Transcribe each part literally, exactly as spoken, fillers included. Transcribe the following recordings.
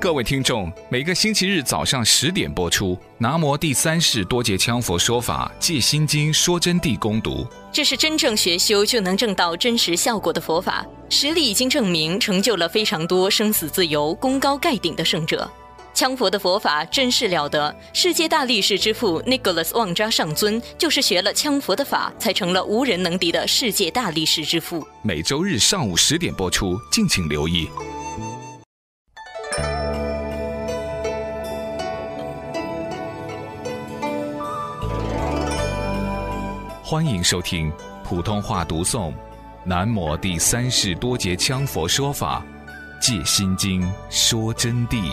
各位听众，每个星期日早上十点播出《南摩第三世多杰羌佛说法戒心经说真谛》攻读。 这是真正学修就能证到真实效果的佛法，实力已经证明，成就了非常多生死自由、功高盖顶的圣者。羌佛的佛法真是了得，世界大力士之父 Nicholas 旺扎上尊就是学了羌佛的法，才成了无人能敌的世界大力士之父。 每周日上午十点播出，敬请留意。欢迎收听普通话读诵《南摩第三世多杰羌佛说法戒心经说真谛》。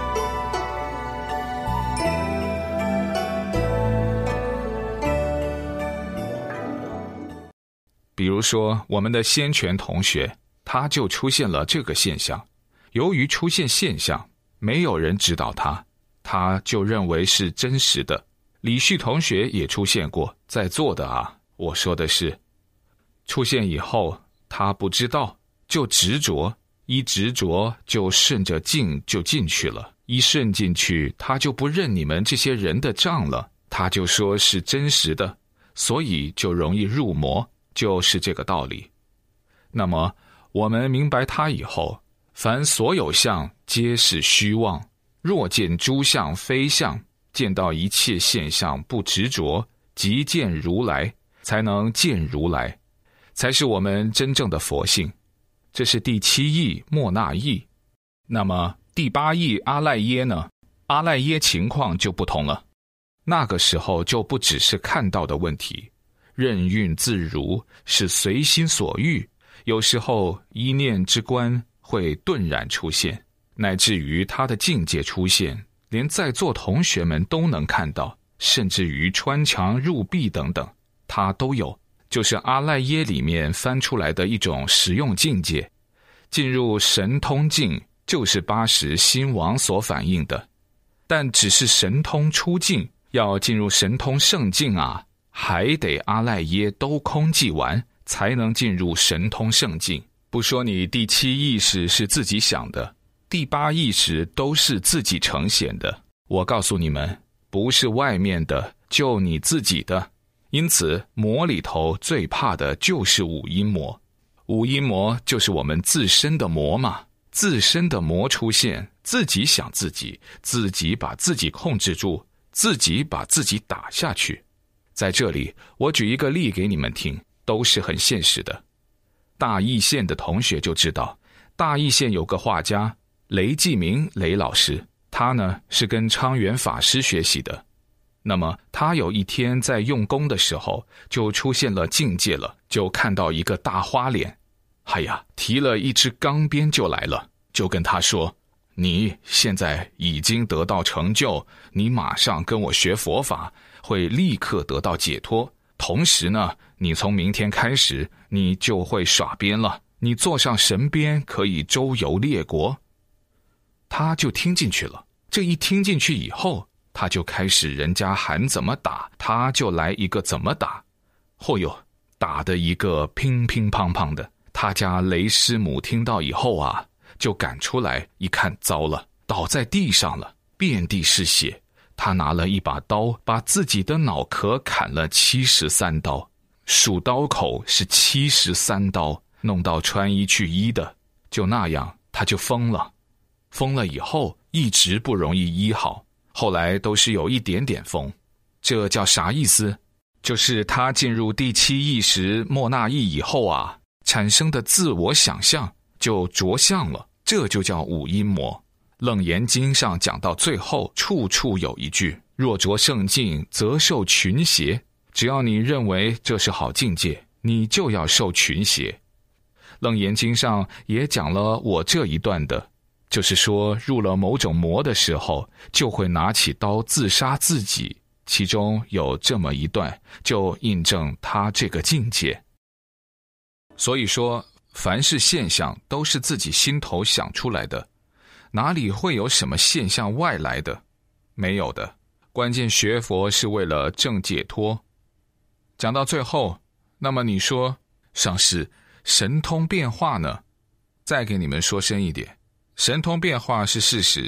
比如说，我们的先权同学，他就出现了这个现象。由于出现现象，没有人指导他，他就认为是真实的。李旭同学也出现过，在座的啊，我说的是，出现以后，他不知道，就执着，一执着就顺着境就进去了，一顺进去，他就不认你们这些人的账了，他就说是真实的，所以就容易入魔，就是这个道理。那么我们明白他以后，凡所有相皆是虚妄，若见诸相非相，见到一切现象不执着，即见如来，才能见如来，才是我们真正的佛性。这是第七义莫那义。那么第八义阿赖耶呢？阿赖耶情况就不同了，那个时候就不只是看到的问题，任运自如，是随心所欲，有时候一念之观会顿然出现，乃至于他的境界出现，连在座同学们都能看到，甚至于穿墙入壁等等，他都有，就是阿赖耶里面翻出来的一种实用境界。进入神通境，就是八识心王所反映的，但只是神通出境，要进入神通圣境啊，还得阿赖耶都空寂完，才能进入神通圣境。不说你第七意识是自己想的，第八意识都是自己呈现的。我告诉你们，不是外面的，就你自己的。因此魔里头最怕的就是五阴魔。五阴魔就是我们自身的魔嘛，自身的魔出现，自己想自己，自己把自己控制住，自己把自己打下去。在这里我举一个例给你们听，都是很现实的。大义县的同学就知道，大义县有个画家雷继明雷老师，他呢是跟昌元法师学习的。那么他有一天在用功的时候，就出现了境界了，就看到一个大花脸，哎呀，提了一支钢鞭就来了，就跟他说，你现在已经得到成就，你马上跟我学佛法，会立刻得到解脱。同时呢，你从明天开始，你就会耍鞭了，你坐上神鞭可以周游列国。他就听进去了，这一听进去以后，他就开始人家喊怎么打，他就来一个怎么打。哦哟，打的一个乒乒乓乓的。他家雷师母听到以后啊，就赶出来一看，糟了，倒在地上了，遍地是血。他拿了一把刀，把自己的脑壳砍了七十三刀，数刀口是七十三刀，弄到穿衣去医的。就那样他就疯了，疯了以后一直不容易医好，后来都是有一点点疯。这叫啥意思？就是他进入第七意识莫那意以后啊，产生的自我想象就着相了，这就叫五阴魔。楞严经上讲到最后，处处有一句，若着圣境，则受群邪。只要你认为这是好境界，你就要受群邪。楞严经上也讲了我这一段的，就是说入了某种魔的时候，就会拿起刀自杀自己，其中有这么一段，就印证他这个境界。所以说，凡是现象都是自己心头想出来的，哪里会有什么现象外来的？没有的。关键学佛是为了证解脱。讲到最后，那么你说，上师，神通变化呢？再给你们说深一点，神通变化是事实，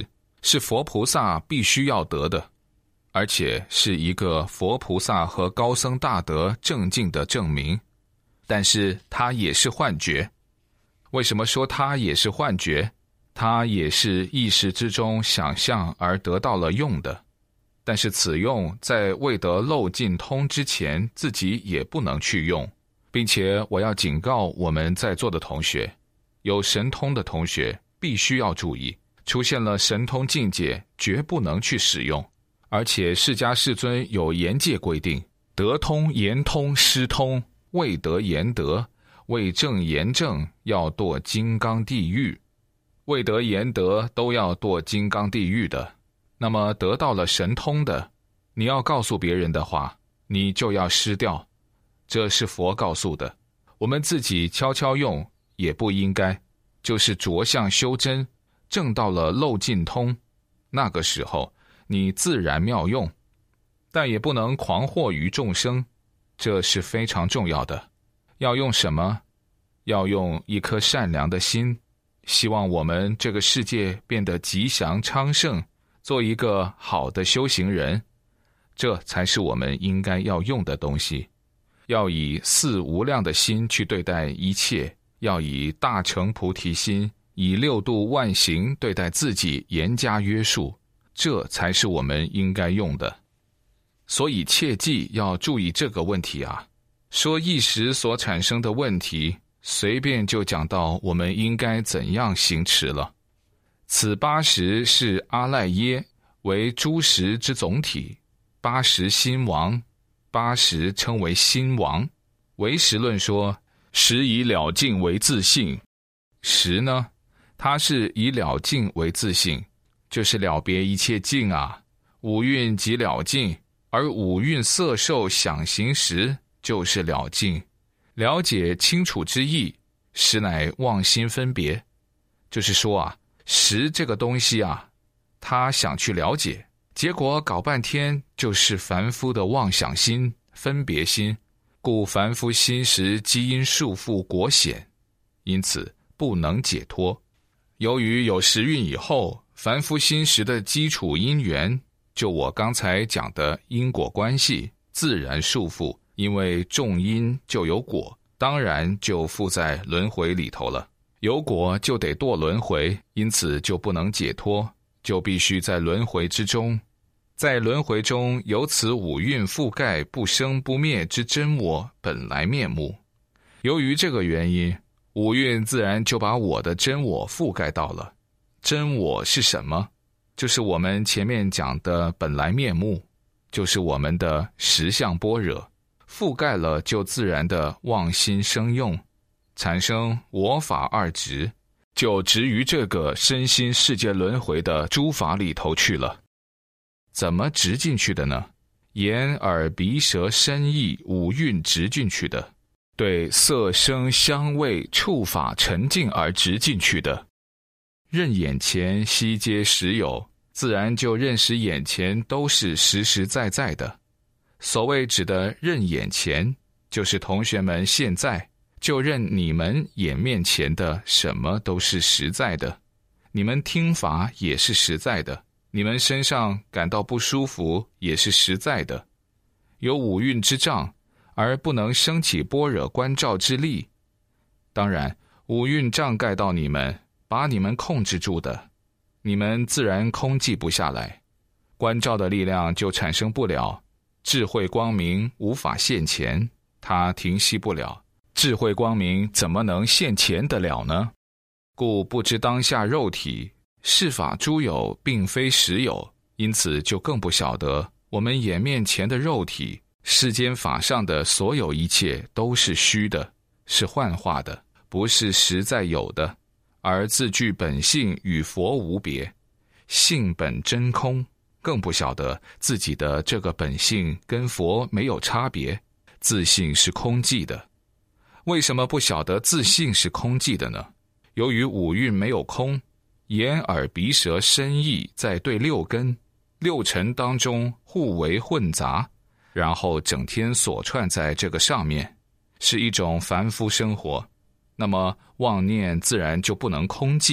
是佛菩萨必须要得的，而且是一个佛菩萨和高僧大德正境的证明。但是它也是幻觉。为什么说它也是幻觉？它也是意识之中想象而得到了用的，但是此用在未得漏尽通之前，自己也不能去用。并且我要警告我们在座的同学，有神通的同学必须要注意，出现了神通境界绝不能去使用。而且释迦世尊有言戒规定，得通言通失通，未得言得，未正言正，要堕金刚地狱。未得言得都要堕金刚地狱的。那么得到了神通的，你要告诉别人的话，你就要失掉。这是佛告诉的，我们自己悄悄用也不应该。就是着相修真，证到了漏尽通，那个时候你自然妙用，但也不能狂惑于众生，这是非常重要的。要用什么？要用一颗善良的心，希望我们这个世界变得吉祥昌盛，做一个好的修行人，这才是我们应该要用的东西。要以四无量的心去对待一切，要以大乘菩提心，以六度万行对待自己，严加约束，这才是我们应该用的。所以切记要注意这个问题啊！说一时所产生的问题，随便就讲到我们应该怎样行持了。此八识是阿赖耶，为诸识之总体，八识心王，八识称为心王。唯识论说，识以了尽为自性。识呢，它是以了尽为自性，就是了别一切境啊。五蕴即了尽，而五蕴色受想行识就是了尽。了解清楚之意，实乃妄心分别。就是说啊，识这个东西啊，他想去了解，结果搞半天就是凡夫的妄想心、分别心，故凡夫心识基因束缚果显，因此不能解脱。由于有时运以后，凡夫心识的基础因缘，就我刚才讲的因果关系，自然束缚，因为种因就有果，当然就附在轮回里头了。有果就得堕轮回，因此就不能解脱，就必须在轮回之中。在轮回中有此五蕴覆盖不生不灭之真我本来面目。由于这个原因，五蕴自然就把我的真我覆盖到了。真我是什么？就是我们前面讲的本来面目，就是我们的实相般若。覆盖了就自然的妄心生用，产生我法二执，就执于这个身心世界轮回的诸法里头去了。怎么执进去的呢？眼耳鼻舌身意五蕴执进去的，对色声香味触法沉静而执进去的。认眼前悉皆实有，自然就认识眼前都是实实在在的。所谓指的认眼前，就是同学们现在就认你们眼面前的什么都是实在的，你们听法也是实在的，你们身上感到不舒服也是实在的。有五蕴之障，而不能升起般若观照之力。当然，五蕴障盖到你们，把你们控制住的，你们自然空寂不下来，观照的力量就产生不了。智慧光明无法现前，它停息不了。智慧光明怎么能现前得了呢？故不知当下肉体世法诸有并非实有，因此就更不晓得我们眼面前的肉体，世间法上的所有一切都是虚的，是幻化的，不是实在有的，而自具本性与佛无别，性本真空。更不晓得自己的这个本性跟佛没有差别，自性是空寂的。为什么不晓得自性是空寂的呢？由于五蕴没有空，眼耳鼻舌身意在对六根六尘当中互为混杂，然后整天锁串在这个上面，是一种凡夫生活。那么妄念自然就不能空寂，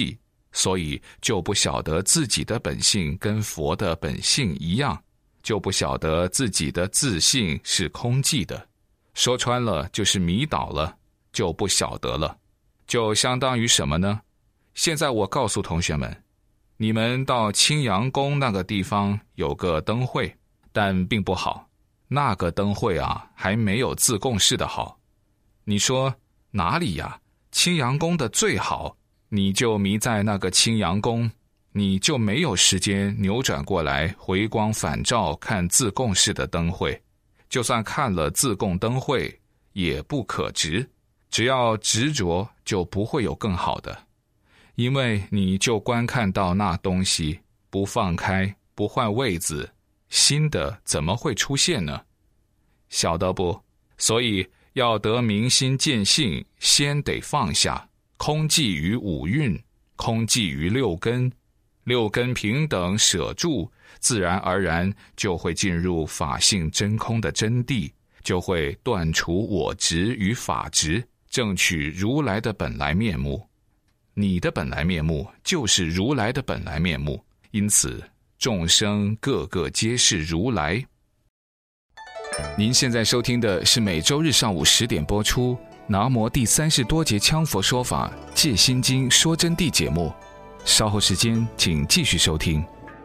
所以就不晓得自己的本性跟佛的本性一样，就不晓得自己的自性是空寂的。说穿了就是迷倒了，就不晓得了。就相当于什么呢？现在我告诉同学们，你们到青阳宫那个地方有个灯会，但并不好。那个灯会啊，还没有自贡市的好。你说哪里呀？青阳宫的最好，你就迷在那个青阳宫，你就没有时间扭转过来回光返照看自贡市的灯会。就算看了自贡灯会，也不可执。只要执着，就不会有更好的。因为你就观看到那东西，不放开，不换位子，新的怎么会出现呢？晓得不？所以要得明心见性，先得放下空寂于五蕴，空寂于六根，六根平等舍住，自然而然就会进入法性真空的真谛，就会断除我执与法执，正取如来的本来面目。你的本来面目就是如来的本来面目，因此众生个个皆是如来。您现在收听的是每周日上午十点播出南无第三世多杰羌佛说法戒心经说真谛节目，稍后时间请继续收听。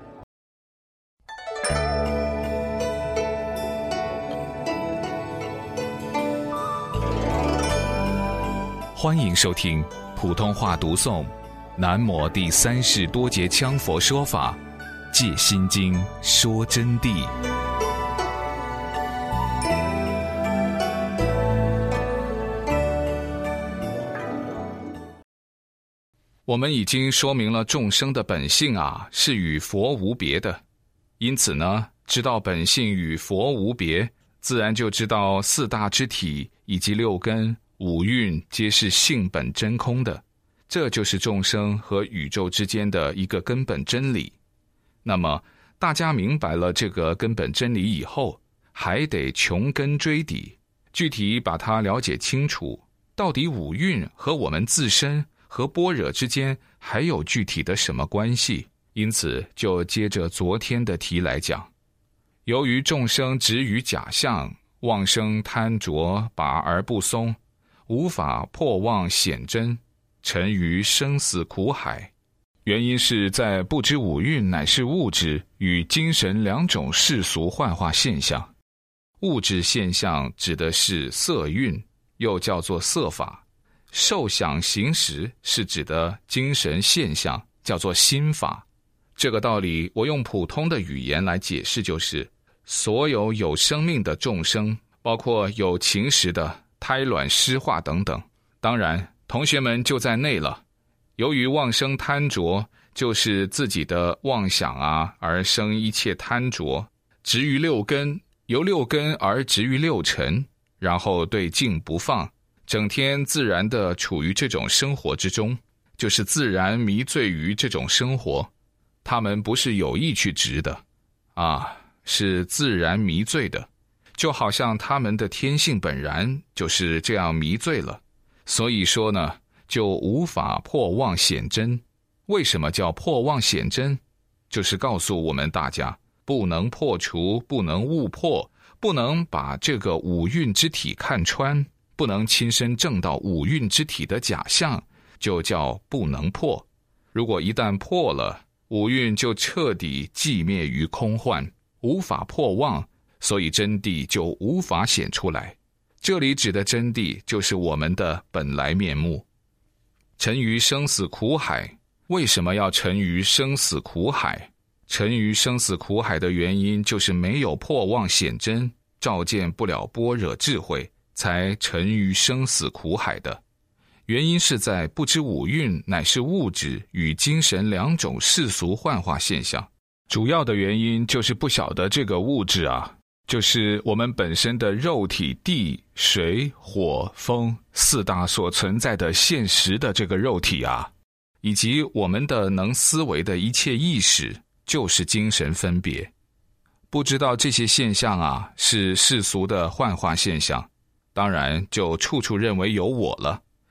欢迎收听普通话读诵南无第三世多杰羌佛说法戒心经说真谛。我们已经说明了众生的本性啊，是与佛无别的。因此呢，知道本性与佛无别，自然就知道四大之体以及六根、五蕴皆是性本真空的。这就是众生和宇宙之间的一个根本真理。那么，大家明白了这个根本真理以后，还得穷根追底，具体把它了解清楚，到底五蕴和我们自身和般若之间还有具体的什么关系？因此就接着昨天的题来讲，由于众生执于假象，妄生贪着，拔而不松，无法破妄显真，沉于生死苦海。原因是在不知五蕴乃是物质与精神两种世俗幻化现象。物质现象指的是色蕴，又叫做色法；受想行识是指的精神现象，叫做心法。这个道理我用普通的语言来解释，就是所有有生命的众生，包括有情识的胎卵湿化等等，当然同学们就在内了。由于妄生贪着，就是自己的妄想啊，而生一切贪着，执于六根，由六根而执于六尘，然后对境不放，整天自然地处于这种生活之中，就是自然迷醉于这种生活。他们不是有意去执的啊，是自然迷醉的，就好像他们的天性本然就是这样迷醉了。所以说呢，就无法破妄显真。为什么叫破妄显真？就是告诉我们大家，不能破除，不能误破，不能把这个五蕴之体看穿，不能亲身证到五蕴之体的假象，就叫不能破。如果一旦破了，五蕴就彻底寂灭于空幻，无法破妄，所以真谛就无法显出来。这里指的真谛就是我们的本来面目。沉于生死苦海，为什么要沉于生死苦海？沉于生死苦海的原因就是没有破妄显真，照见不了般若智慧，才沉于生死苦海的。原因是在不知五蕴乃是物质与精神两种世俗幻化现象。主要的原因就是不晓得这个物质啊，就是我们本身的肉体地水火风四大所存在的现实的这个肉体啊，以及我们的能思维的一切意识，就是精神分别。不知道这些现象啊是世俗的幻化现象，当然就处处认为有我了，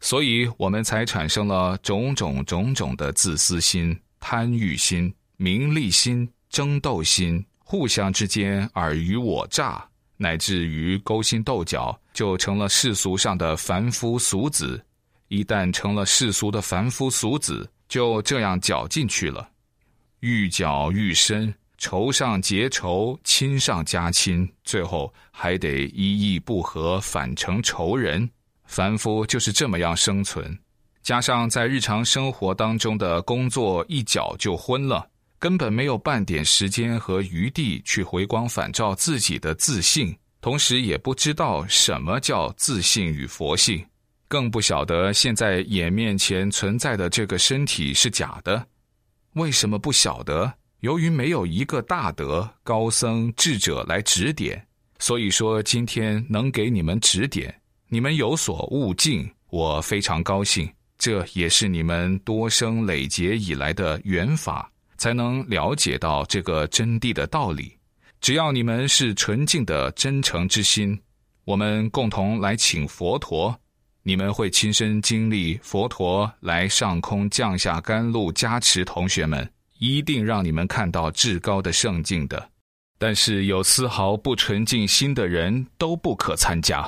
所以我们才产生了种种种种的自私心、贪欲心、名利心、争斗心，互相之间尔虞我诈，乃至于勾心斗角，就成了世俗上的凡夫俗子。一旦成了世俗的凡夫俗子，就这样搅进去了，愈搅愈深，仇上结仇，亲上加亲，最后还得一意不合，反成仇人。凡夫就是这么样生存，加上在日常生活当中的工作一搅就昏了，根本没有半点时间和余地去回光返照自己的自信，同时也不知道什么叫自信与佛性，更不晓得现在眼面前存在的这个身体是假的。为什么不晓得？由于没有一个大德、高僧、智者来指点，所以说今天能给你们指点，你们有所悟境，我非常高兴。这也是你们多生累劫以来的缘法，才能了解到这个真谛的道理。只要你们是纯净的真诚之心，我们共同来请佛陀，你们会亲身经历佛陀来上空降下甘露加持同学们，一定让你们看到至高的圣境的。但是有丝毫不纯净心的人都不可参加。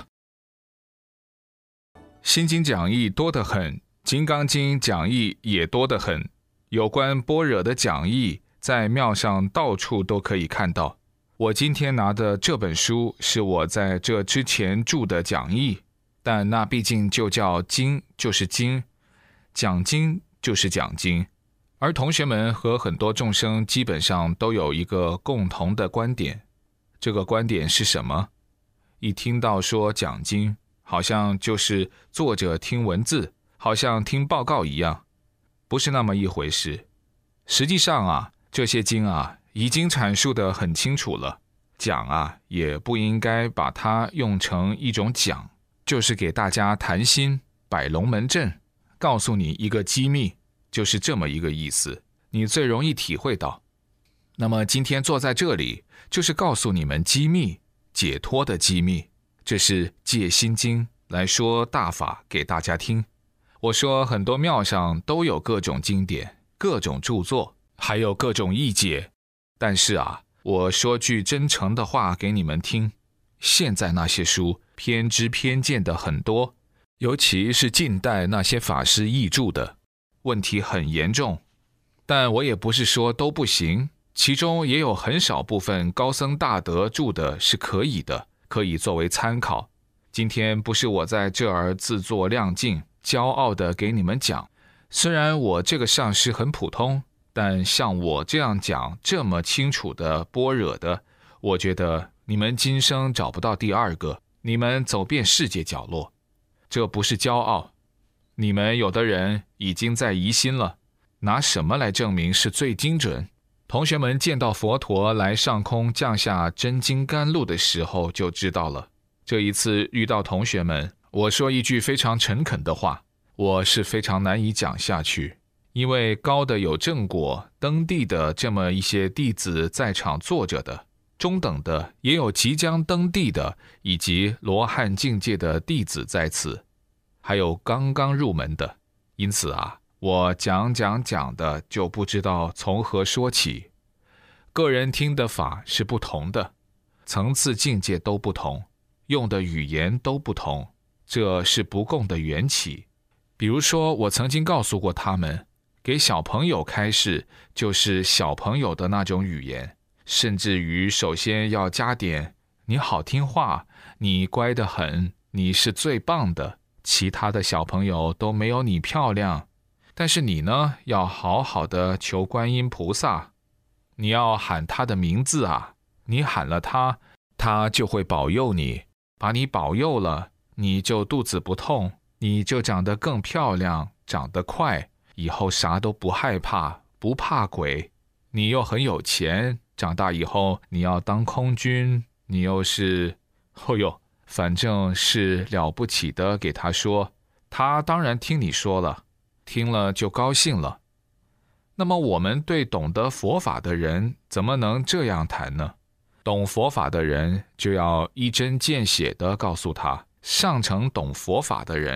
心经讲义多得很，金刚经讲义也多得很，有关般若的讲义在庙上到处都可以看到。我今天拿的这本书是我在这之前著的讲义，但那毕竟就叫经就是经，讲经就是讲经。而同学们和很多众生基本上都有一个共同的观点，这个观点是什么？一听到说讲经，好像就是坐着听文字，好像听报告一样，不是那么一回事。实际上啊，这些经啊已经阐述得很清楚了，讲啊也不应该把它用成一种讲，就是给大家谈心，摆龙门阵，告诉你一个机密，就是这么一个意思，你最容易体会到。那么今天坐在这里，就是告诉你们机密，解脱的机密。这是借心经来说大法给大家听。我说很多庙上都有各种经典，各种著作，还有各种译解。但是啊，我说句真诚的话给你们听，现在那些书偏知偏见的很多，尤其是近代那些法师译著的，问题很严重。但我也不是说都不行，其中也有很少部分高僧大德著的是可以的，可以作为参考。今天不是我在这儿自作亮镜，骄傲的给你们讲，虽然我这个上师很普通，但像我这样讲这么清楚的般若的，我觉得你们今生找不到第二个，你们走遍世界角落。这不是骄傲，你们有的人已经在疑心了，拿什么来证明是最精准？同学们见到佛陀来上空降下真金甘露的时候就知道了。这一次遇到同学们，我说一句非常诚恳的话，我是非常难以讲下去，因为高的有正果登地的这么一些弟子在场坐着的，中等的也有即将登地的，以及罗汉境界的弟子在此，还有刚刚入门的。因此啊，我讲讲讲的就不知道从何说起。个人听的法是不同的，层次境界都不同，用的语言都不同，这是不共的缘起。比如说我曾经告诉过他们，给小朋友开示就是小朋友的那种语言，甚至于首先要加点你好听话，你乖得很，你是最棒的，其他的小朋友都没有你漂亮。但是你呢，要好好的求观音菩萨，你要喊他的名字啊，你喊了他，他就会保佑你，把你保佑了，你就肚子不痛，你就长得更漂亮，长得快，以后啥都不害怕，不怕鬼。你又很有钱，长大以后你要当空军，你又是，哦哟，反正是了不起的给他说，他当然听你说了，听了就高兴了。那么我们对懂得佛法的人怎么能这样谈呢？懂佛法的人就要一针见血地告诉他，上乘懂佛法的人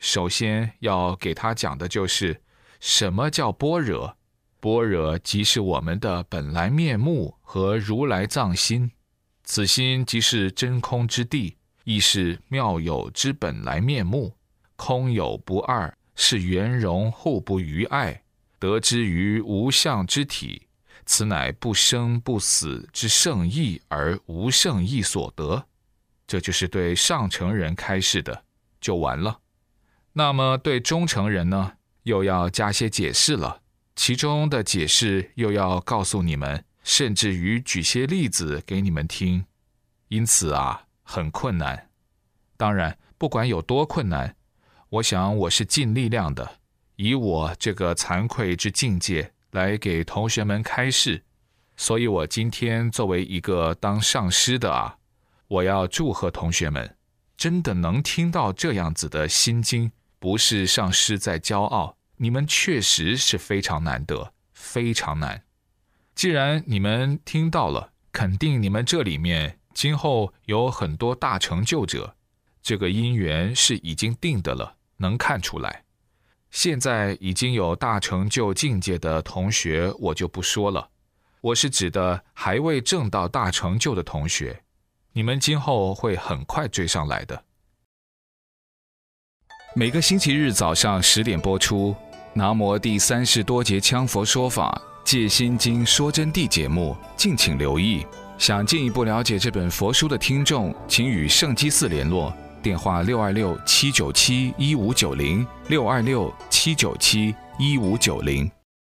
首先要给他讲的就是什么叫般若。般若即是我们的本来面目和如来藏心，此心即是真空之地，亦是妙有之本来面目，空有不二，是圆融互不于碍，得之于无相之体，此乃不生不死之圣意而无圣意所得。这就是对上乘人开示的，就完了。那么对中乘人呢，又要加些解释了，其中的解释又要告诉你们，甚至于举些例子给你们听。因此啊，很困难。当然，不管有多困难，我想我是尽力量的，以我这个惭愧之境界来给同学们开示。所以我今天作为一个当上师的啊，我要祝贺同学们，真的能听到这样子的心经，不是上师在骄傲，你们确实是非常难得，非常难。既然你们听到了，肯定你们这里面今后有很多大成就者，这个因缘是已经定的了，能看出来。现在已经有大成就境界的同学，我就不说了，我是指的还未证到大成就的同学，你们今后会很快追上来的。每个星期日早上十点播出南无第三世多杰羌佛说法戒心经说真谛节目，敬请留意。想进一步了解这本佛书的听众，请与圣基寺联络，电话六二六七九七一五九零 六二六七九七一五九零。